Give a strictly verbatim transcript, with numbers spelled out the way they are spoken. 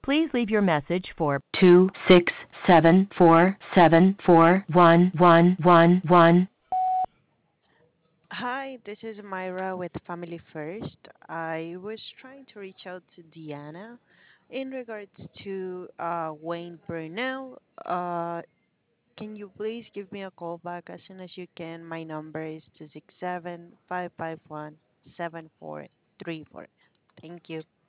Please leave your message for two six seven four seven four one one one one. Hi, this is Myra with Family First. I was trying to reach out to Deanna in regards to uh, Wayne Brunel. Uh, can you please give me a call back as soon as you can? My number is two six seven five five one seven four three four. Thank you.